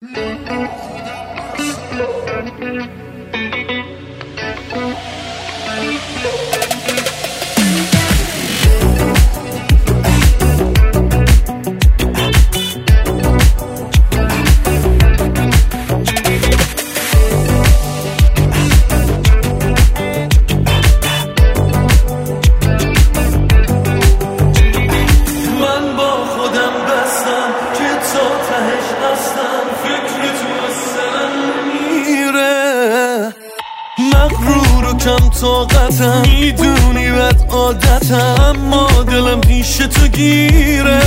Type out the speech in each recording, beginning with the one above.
کم طاقتم میدونی بد عادتم، اما دلم پیش تو گیره،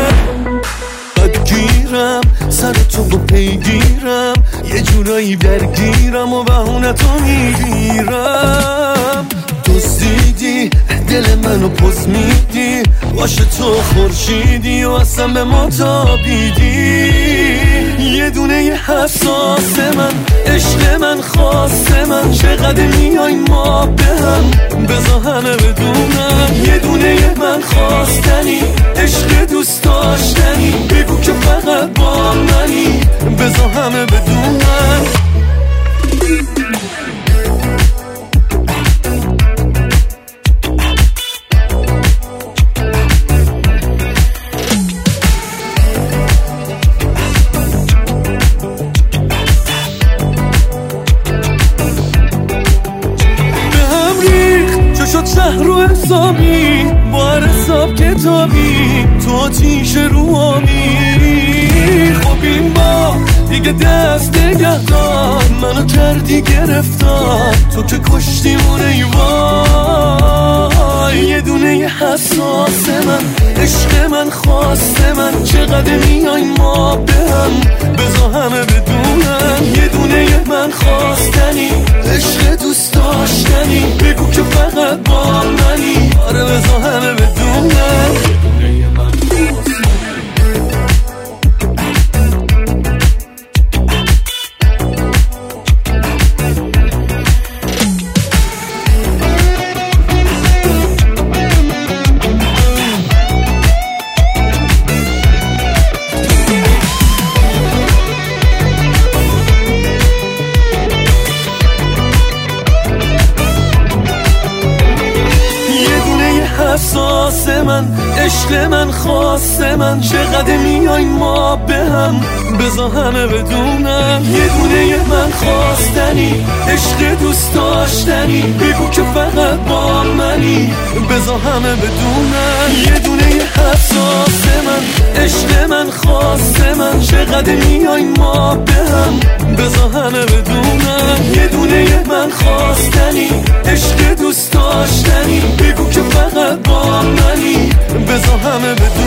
بدگیرم سر تو و پیگیرم، یه جورایی درگیرم و بهونه تو میگیرم. دزدیدی دل منو پس میدی، باشه تو خورشیدی و اصلا به ما تابیدی. یه دونه یه حساس من، عشق من، خواست من، چقدر میای ما به هم، بذار همه بدونم. یه دونه یه من خواستنی، عشق دوست داشتنی، بگو که فقط با منی، بذار همه بدونم. شد شهر رو حسابی، با هر حساب کتابی، تو آتیش رو آبی. خب این با دیگه دست نگه دار، منو کردی گرفتار، تو که کشتیمونه ای وای. یه دونه یه حساس من، عشق من، خواست من، چقدر میای ما به هم، بذار همه بدونم. یه دونه یه من خواستنی، عشق دوست داشتنی، بگو که فقط با منی، آره بذار همه بدونم. حساس من، عشق من، خواست من، چقدر میای ما به هم، بذار همه بدونم. یه دونه یه من خواستنی، عشق دوست داشتنی، بگو که فقط با منی، بذار همه بدونم. یه دونه یه حساس من، عشق من، خواست من، چقدر میای ما به هم، بذار همه بدونم. یه دونه یه من خواستنی، عشق دوست داشتنی، بگو که فقط با منی، بذار همه بدونم.